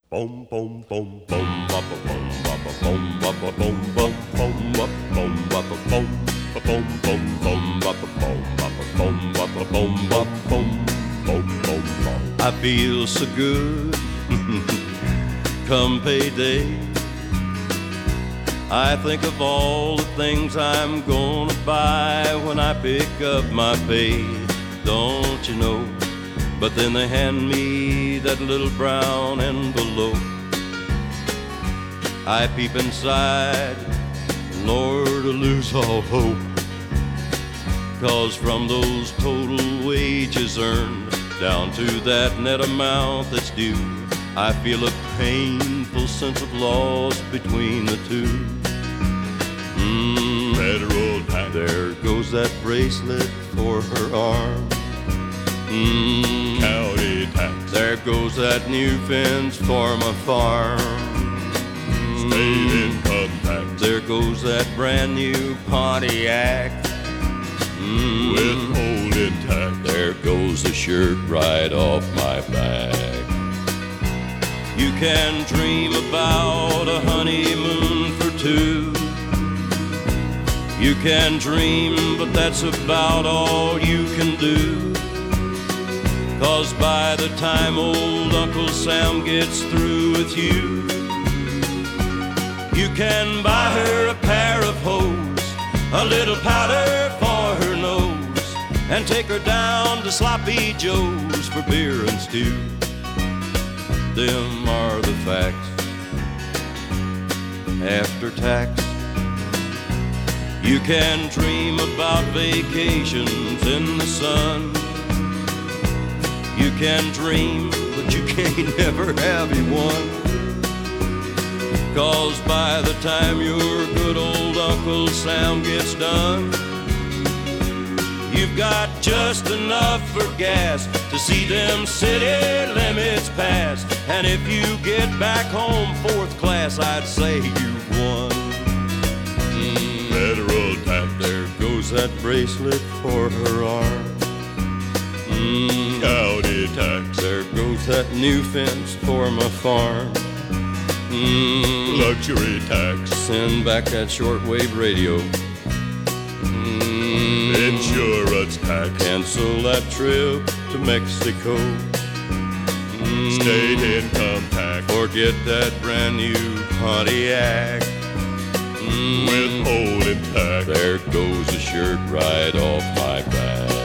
Boom, boom, boom, boom, ba ba boom, ba ba boom, ba ba boom, boom, boom, ba boom, ba ba boom, ba boom, boom, boom, ba ba boom, ba ba boom, ba ba boom, ba boom, boom, boom, boom. I feel so good, come payday. I think of all the things I'm gonna buy when I pick up my pay. Don't you know? But then they hand me that little brown envelope. I peep inside, Lord, I lose all hope. 'Cause from those total wages earned down to that net amount that's due, I feel a painful sense of loss between the two. Federal tax. There goes that bracelet for her arm. County tax. There goes that new fence for my farm. State income tax. There goes that brand new Pontiac. Withholding tax. There goes the shirt right off my back. You can dream about a honeymoon for two. You can dream, but that's about all you can do. 'Cause by the time old Uncle Sam gets through with you, you can buy her a pair of hose, a little powder for her nose, and take her down to Sloppy Joe's for beer and stew. Them are the facts after tax. You can dream about vacations in the sun. You can dream, but you can't never have one. 'Cause by the time your good old Uncle Sam gets done, you've got just enough for gas to see them city limits pass. And if you get back home fourth class, I'd say you've won. Federal tax. There goes that bracelet for her arm. County tax. There goes that new fence for my farm. Luxury tax. Send back that shortwave radio. Insurance tax. Cancel that trip to Mexico. State income tax. Forget that brand new Pontiac. Withholding tax. There goes the shirt right off my back.